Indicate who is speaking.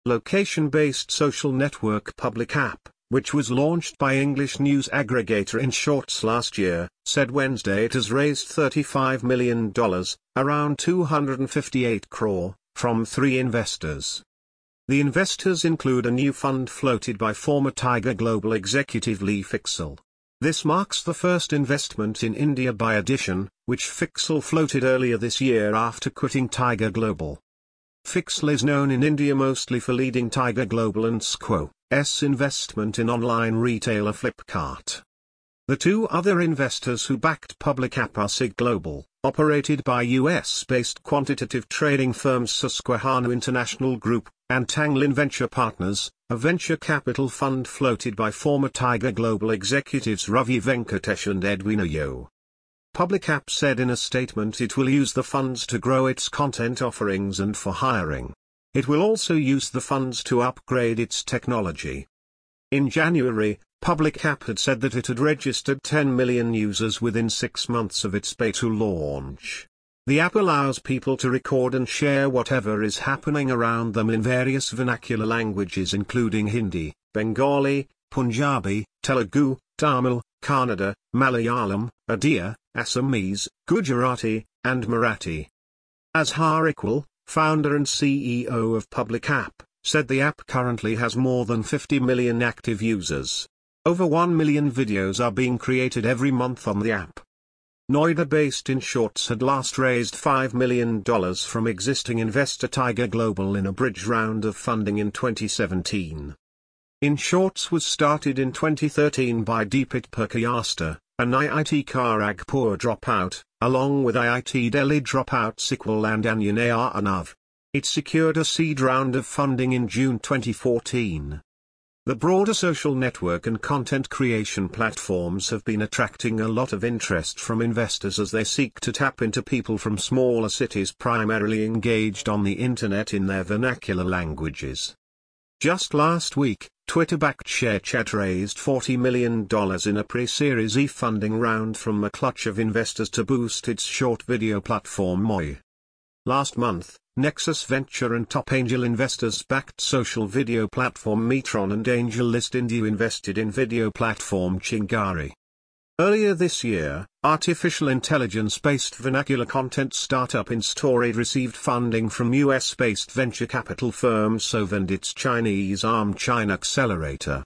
Speaker 1: Location-based social network Public App, which was launched by English news aggregator InShorts last year, said Wednesday it has raised $35 million, around 258 crore, from 3 investors. The investors include a new fund floated by former Tiger Global executive Lee Fixel. This marks the first investment in India by Addition, which Fixel floated earlier this year after quitting Tiger Global. Fixel is known in India mostly for leading Tiger Global and SQO's investment in online retailer Flipkart. The 2 other investors who backed Public App are SIG Global, operated by US-based quantitative trading firm Susquehanna International Group, and Tanglin Venture Partners, a venture capital fund floated by former Tiger Global executives Ravi Venkatesh and Edwin Ayo. Public App said in a statement it will use the funds to grow its content offerings and for hiring. It will also use the funds to upgrade its technology. In January, Public App had said that it had registered 10 million users within 6 months of its beta launch. The app allows people to record and share whatever is happening around them in various vernacular languages including Hindi, Bengali, Punjabi, Telugu, Tamil, Kannada, Malayalam, Odia, Assamese, Gujarati, and Marathi. Azhar Iqbal, founder and CEO of Public App, said the app currently has more than 50 million active users. Over 1 million videos are being created every month on the app. Noida-based InShorts had last raised $5 million from existing investor Tiger Global in a bridge round of funding in 2017. InShorts was started in 2013 by Deepit Purkayastha, an IIT Kharagpur dropout, along with IIT Delhi dropout Sikwal and Anjaney Arnav. It secured a seed round of funding in June 2014. The broader social network and content creation platforms have been attracting a lot of interest from investors as they seek to tap into people from smaller cities primarily engaged on the internet in their vernacular languages. Just last week, Twitter-backed ShareChat raised $40 million in a pre-Series E funding round from a clutch of investors to boost its short video platform Moi. Last month, Nexus Venture and top angel investors backed social video platform Metron, and AngelList India invested in video platform Chingari. Earlier this year, artificial intelligence-based vernacular content startup InStory received funding from US-based venture capital firm Sove and its Chinese arm China Accelerator.